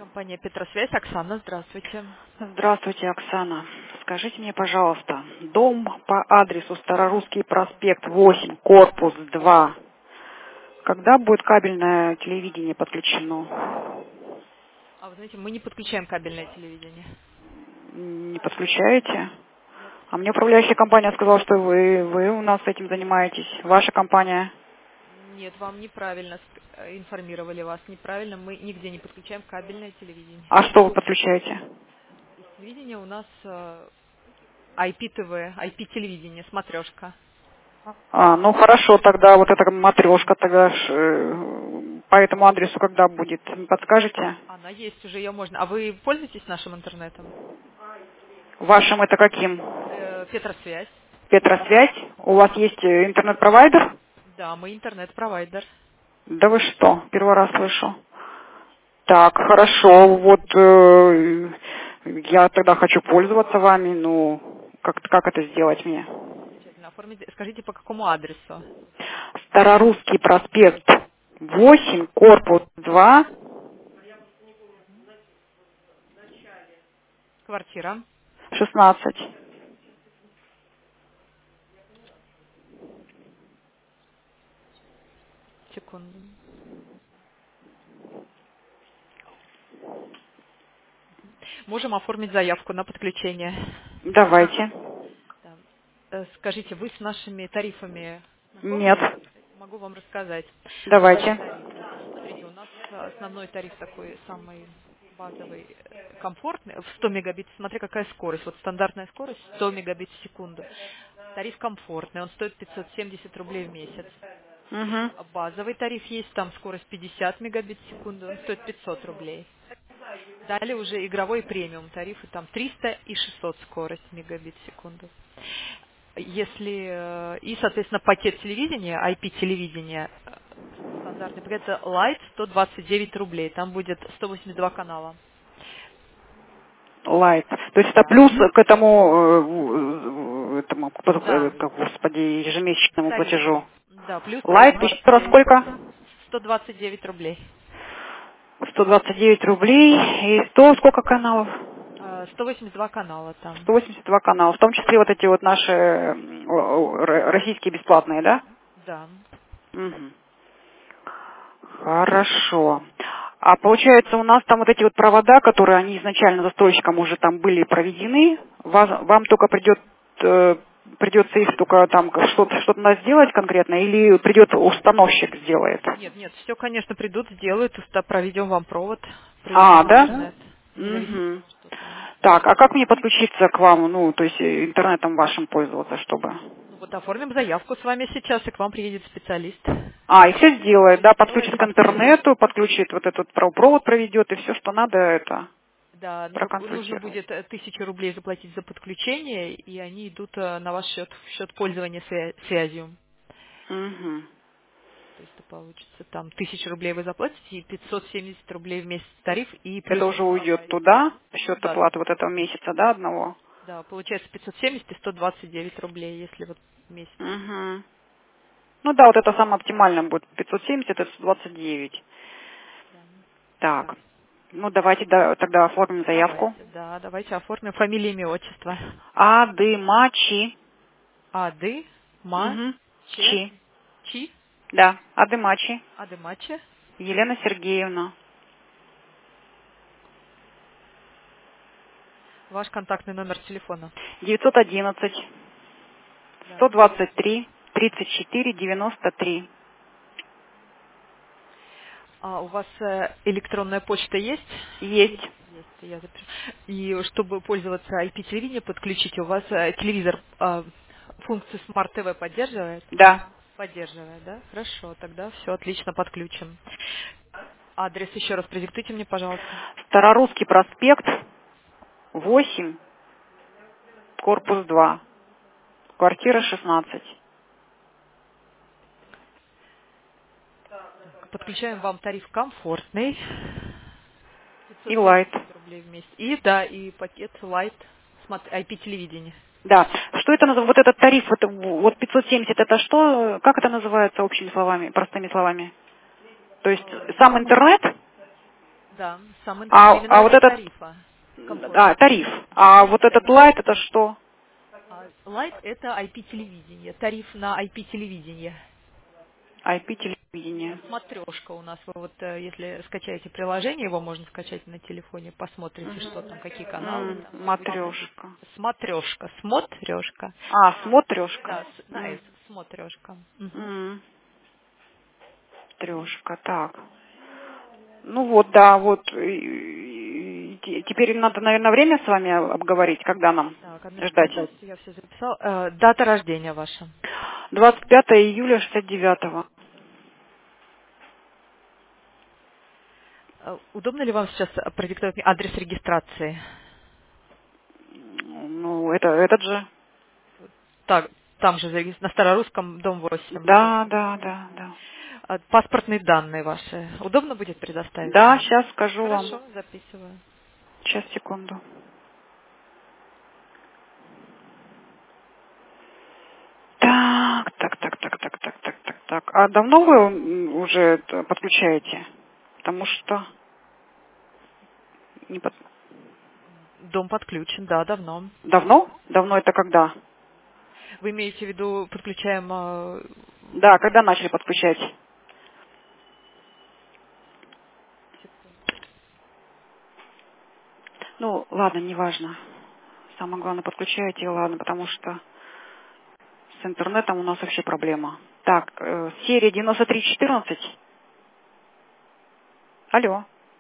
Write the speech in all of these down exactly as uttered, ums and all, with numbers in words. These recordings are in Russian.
Компания Петросвязь. Оксана, здравствуйте. Здравствуйте, Оксана. Скажите мне, пожалуйста, дом по адресу Старорусский проспект восемь, корпус два. Когда будет кабельное телевидение подключено? А вы знаете, мы не подключаем кабельное телевидение. Не подключаете? Нет. А мне управляющая компания сказала, что вы, вы у нас этим занимаетесь. Ваша компания. Нет, вам неправильно ск- э, информировали вас. Неправильно. Мы нигде не подключаем кабельное телевидение. А что вы подключаете? Из телевидения у нас э, ай пи ти ви, ай пи телевидение, смотрешка. А, ну хорошо, тогда вот эта матрешка тогда ж, э, по этому адресу когда будет? Не подскажете? Она есть уже, ее можно. А вы пользуетесь нашим интернетом? Вашим это каким? Э, Петросвязь. Петросвязь? У вас есть э, интернет-провайдер? Да, мы интернет-провайдер. Да вы что, первый раз слышу. Так, хорошо, вот э, я тогда хочу пользоваться вами, ну, как, как это сделать мне? Замечательно. Оформите. Скажите, по какому адресу? Старорусский проспект восемь, корпус два, Квартира. шестнадцать. Секунду. Можем оформить заявку на подключение. Давайте. Да. Э, Скажите, вы с нашими тарифами Нет, знакомы? Могу вам рассказать. Наши давайте. тарифы. Смотрите, у нас э, основной тариф такой самый базовый, э, комфортный, в сто мегабит. Смотри, какая скорость. Вот стандартная скорость сто мегабит в секунду. Тариф комфортный, он стоит пятьсот семьдесят рублей в месяц. Угу. А базовый тариф есть, там скорость пятьдесят мегабит в секунду, он стоит пятьсот рублей. Далее уже игровой премиум тарифы, там триста и шестьсот скорость мегабит в секунду. Если э, и, соответственно, пакет телевидения, ай пи телевидения, э, стандартный пакет это Lite сто двадцать девять рублей, там будет сто восемьдесят два канала. Лайт. То есть это Да. плюс к этому, э, в- этому, Да, э, господи, ежемесячному тарифу. платежу. Да, плюс Лайт еще раз двадцать сколько? сто двадцать девять рублей. сто двадцать девять рублей и сто сколько каналов? Э, сто восемьдесят два канала там. сто восемьдесят два канала, в том числе вот эти вот наши м, о, о, р- российские бесплатные, да? Да. Мгм. Хорошо. А получается у нас там вот эти вот провода, которые они изначально застройщикам уже там были проведены, вас- вам только придет э, придется их только там что-то что-то надо сделать конкретно, или придет установщик сделает? Нет, нет, все, конечно, придут, сделают, уста- проведем вам провод, А, проведем да? интернет. Независимо от Угу. того, что там. Так, а как мне подключиться к вам, ну, то есть э, интернетом вашим пользоваться, чтобы... Ну вот оформим заявку с вами сейчас, и к вам приедет специалист. А, и все сделает, Все да, сделает, подключит к оформит. интернету, подключит вот этот про- провод проведет, и все, что надо, это Да, ну, нужно проконсультировать. будет э, тысячу рублей заплатить за подключение, и они идут э, на ваш счет, в счет пользования свя- связью. Угу. То есть это получится там тысячу рублей вы заплатите, и пятьсот семьдесят рублей в месяц тариф, и Это плюс, уже уйдет туда, в счет да, оплаты вот этого месяца, да, одного? да, получается пятьсот семьдесят и сто двадцать девять рублей, если вот в месяц. Угу. Ну да, вот это самое оптимальное будет, пятьсот семьдесят, это сто двадцать девять. Да. Так, Так, ну давайте да, тогда оформим заявку. давайте, да, давайте оформим фамилию, имя, отчество. Адымачи. Ады, Ма, Угу. Че, Чи. Чи, Да, Адымачи. Адымаче. Елена Сергеевна. Ваш контактный номер телефона. девятьсот одиннадцать, Да. сто двадцать три, тридцать четыре, девяносто три. А у вас э, электронная почта есть? Есть. Есть, я запишу. И чтобы пользоваться ай пи телевидением, подключите, у вас э, телевизор э, функцию Smart ти ви поддерживает? Да. Поддерживает, да? Хорошо, тогда все отлично, подключим. Адрес еще раз продиктуйте мне, пожалуйста. Старорусский проспект восемь, корпус два, квартира шестнадцать. Подключаем вам тариф комфортный. И пятьсот лайт. семьдесят рублей в месяц. И да, и пакет Light ай пи телевидения. Да. Что это называется? Вот этот тариф, это, вот пятьсот семьдесят, это что? Как это называется общими словами, простыми словами? То есть сам интернет? Да, сам интернет, А, именно а вот ради этот, тарифа. Комфорт. а, тариф. А вот этот лайт это что? А Light– это ай пи-телевидение, тариф на ай пи-телевидение. ай пи-телевидение. Смотрешка у нас. Вы вот э, если скачаете приложение, его можно скачать на телефоне, посмотрите, что там, какие каналы М, там. Будет матрешка. смотрешка, смотрешка. А, смотрешка. Да, с- на М, S, смотрешка. Мгм. м, Трешка, так. Ну вот, да, вот. и- и те- Теперь надо, наверное, время с вами обговорить, когда нам Так, одну ждать. секунду, я все записала. Э, дата рождения ваша. двадцать пятое июля шестьдесят девятого. Э, удобно ли вам сейчас продиктовать мне адрес регистрации? Ну, это этот же. Так, там же зарегис- на Старорусском, дом восемь. Да, да, да, да. А паспортные данные ваши. Удобно будет предоставить Да, мне? сейчас скажу вам. Хорошо, записываю. Сейчас, секунду. Так, так, так, так, так, так, так, так, так. А давно вы м, уже это подключаете? Потому что не под- Дом подключен, да, давно. давно? Давно это когда? Вы имеете в виду, подключаем... э, Да, когда начали подключать? Ну, ладно, неважно. Самое главное, подключаете, и ладно, потому что с интернетом у нас вообще проблема. Так, э, серия девяносто три четырнадцать. Алло.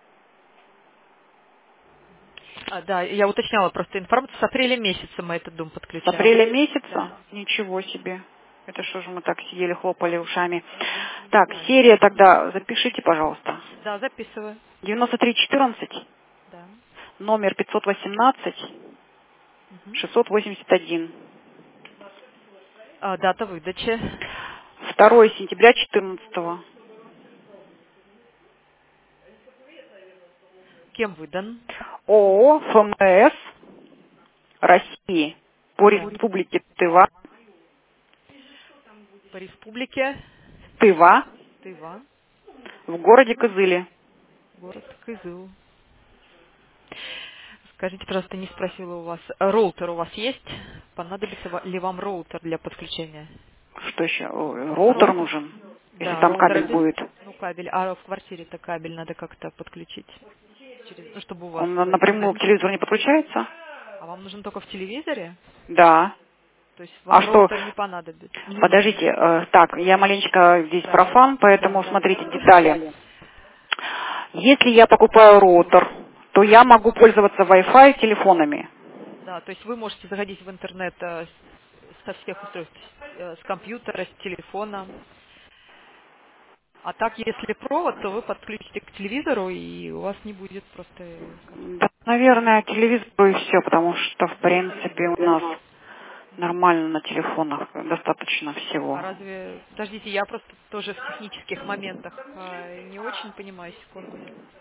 а, да, я уточняла просто информацию. С апреля месяца мы этот дом С подключаем. апреля месяца? Да. Ничего себе. Это что же мы так сидели, хлопали ушами. Так, серия тогда, запишите, пожалуйста. Да, записываю. девяносто три четырнадцать, Да. номер пятьсот восемнадцать, Мгм. шестьсот восемьдесят один. А, дата выдачи. второе сентября четырнадцатого. Кем выдан? ООО ФМС России по Да. республике Тыва, По республике Тыва Тыва, в городе Кызыле. город Кызыл. Скажите, пожалуйста, не спросила у вас, а роутер у вас есть? Понадобится ва- ли вам роутер для подключения? Что еще? О, роутер Роутер? нужен, если Да, там роутер кабель обязательно. будет. Ну, кабель. А в квартире-то кабель надо как-то подключить. Через, ну, чтобы у вас Он на- было напрямую интернет. к телевизору не подключается? А вам нужен только в телевизоре? Да. То есть А вам что? роутер не понадобится? Не нужен. Подождите, э, так, я маленечко здесь Да. профан, поэтому Да. смотрите детали. Если я покупаю роутер, то я могу пользоваться Wi-Fi телефонами. Да, то есть вы можете заходить в интернет э, с- со всех устройств, э, с компьютера, с телефона. А так, если провод, то вы подключите к телевизору, и у вас не будет просто... э, как- Да, наверное, телевизор и все, потому что, в принципе, у нас нормально на телефонах достаточно А всего. разве... Подождите, я просто тоже в технических моментах э, не очень понимаю, секунду.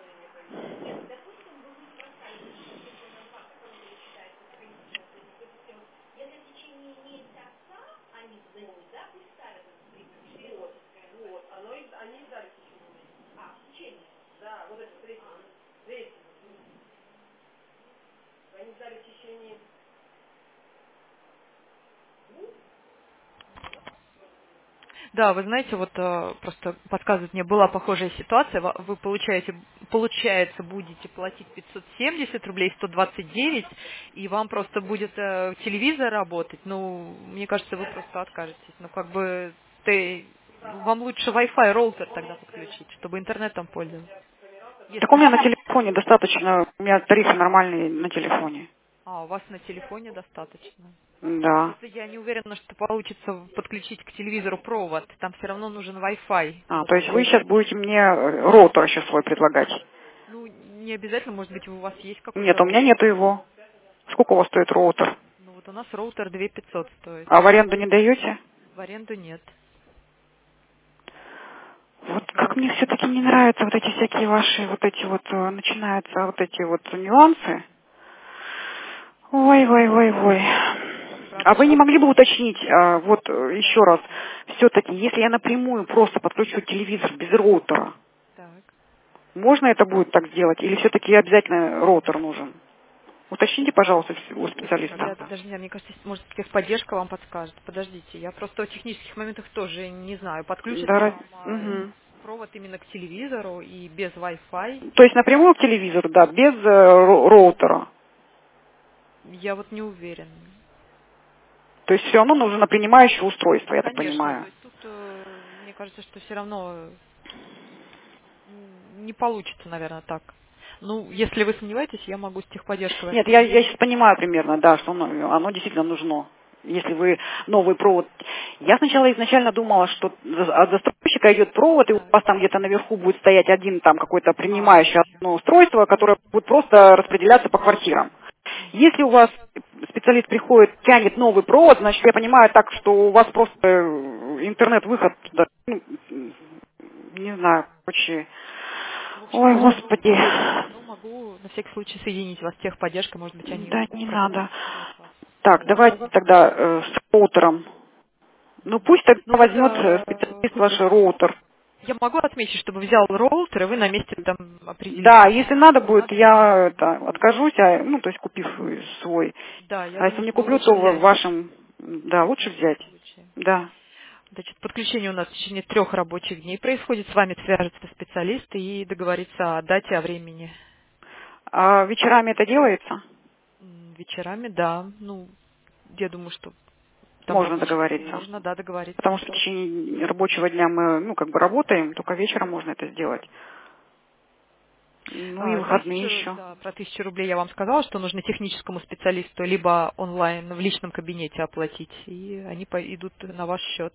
Да, вы знаете, вот э, просто подсказывает мне, была похожая ситуация. Ва- Вы получаете, получается, будете платить пятьсот семьдесят рублей, сто двадцать девять, и вам просто будет э, телевизор работать. Ну, мне кажется, вы просто откажетесь. Ну, как бы, ты, вам лучше Wi-Fi роутер тогда подключить, чтобы интернетом пользоваться. Так у Если... меня на телефоне достаточно, у меня тарифы нормальные на телефоне. А, у вас на телефоне достаточно. Да. Просто я не уверена, что получится подключить к телевизору провод. Там все равно нужен Wi-Fi. А, Вот. то есть вы сейчас будете мне э, роутер еще свой предлагать? Ну, не обязательно, может быть, у вас есть Нет, какой-то у меня роутер. нету его. Сколько у вас стоит роутер? Ну, вот у нас роутер две тысячи пятьсот стоит. А в аренду не даете? В аренду нет. Вот как мне все-таки не нравятся вот эти всякие ваши, вот эти вот, э, начинаются вот эти вот нюансы. Ой, ой, ой, ой. А Правда, вы не что? могли бы уточнить, а, вот э, еще раз, все-таки, если я напрямую просто подключу телевизор без роутера, Так. Можно это будет так сделать? Или все-таки обязательно роутер нужен? Уточните, пожалуйста, у специалиста. Я даже, не знаю, мне кажется, может, техподдержка вам подскажет. Подождите, я просто о технических моментах тоже не знаю. Подключится Да, ли раз- вам а, мгм. провод именно к телевизору и без Wi-Fi? То есть напрямую к телевизору, да, без э, ро- роутера. Я вот не уверена. То есть все равно нужно принимающее устройство, я так Конечно, то понимаю. есть тут, э, мне кажется, что все равно м, не получится, наверное, так. Ну, если вы сомневаетесь, я могу с техподдержкой Нет, я, я воспользоваться. сейчас понимаю примерно, да, что оно, оно действительно нужно. Если вы новый провод... Я сначала изначально думала, что за- от застройщика идет провод, и у Так. вас там где-то наверху будет стоять один там какое-то А, принимающее одно устройство, которое будет просто распределяться по квартирам. Если у вас специалист приходит, тянет новый провод, значит, я понимаю так, что у вас просто э, интернет-выход, туда, ну, не знаю, короче... в общем, Ой, я не господи. уверена, но могу на всякий случай соединить вас с техподдержкой, может быть, они Да, не надо. проконсультируют вас. Так, давайте тогда э, с роутером. Ну пусть тогда Ну возьмет э, тогда э, специалист ваш роутер. я могу отметить, чтобы взял роутер, и вы на месте там определите. Да, если надо будет, я это, откажусь, а, ну, то есть купив э, свой. Да, я А если думаю, не что куплю, лучше то в взять вашем, да, лучше в любом взять. случае. Да. Значит, подключение у нас в течение трех рабочих дней происходит. С вами свяжется специалист и договорится о дате, о времени. А вечерами это делается? М, Вечерами, да. Ну, я думаю, что там Можно рабочий день договориться. можно, да, договориться. Потому что в течение рабочего дня мы, ну, как бы работаем, только вечером можно это сделать. Ну и А, выходные Тысячу, еще. да, про тысячу рублей я вам сказала, что нужно техническому специалисту либо онлайн в личном кабинете оплатить, и они по- идут на ваш счет.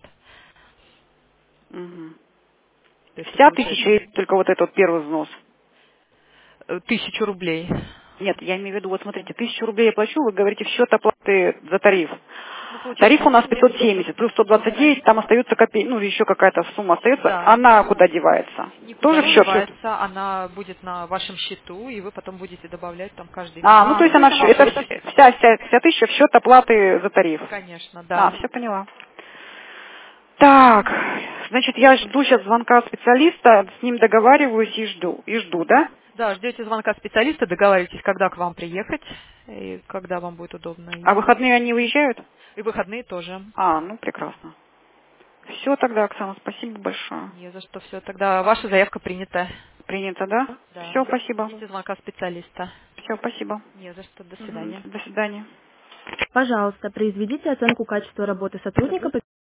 Угу. То есть Вся это уже тысяча или только вот этот вот первый взнос? э, тысячу рублей. Нет, я имею в виду, вот смотрите, тысячу рублей я плачу, вы говорите в счет оплаты за тариф. Ну, Тариф получается, у нас пятьсот семьдесят, плюс сто двадцать девять, там остается копейки, ну, еще какая-то сумма остается. да, Она куда девается? никуда Тоже в не счет? девается, она будет на вашем счету, и вы потом будете добавлять там каждый А, месяц. ну, то есть она, в счет- это вс- вся, вся, вся тысяча в счет оплаты за тариф. Конечно, А, да. все поняла. Так, значит, я жду сейчас звонка специалиста, с ним договариваюсь и жду, и жду, да? Да, ждете звонка специалиста, договаривайтесь, когда к вам приехать, и когда вам будет удобно. А И, выходные они уезжают? и выходные тоже. А, ну, прекрасно. Все тогда, Оксана, спасибо большое. Не за что, все. Тогда ваша заявка принята. Принято, да? Да. Все, спасибо. Ждите звонка специалиста. Все, спасибо. Не за что. До Мгм. свидания. До свидания. Пожалуйста, произведите оценку качества работы сотрудника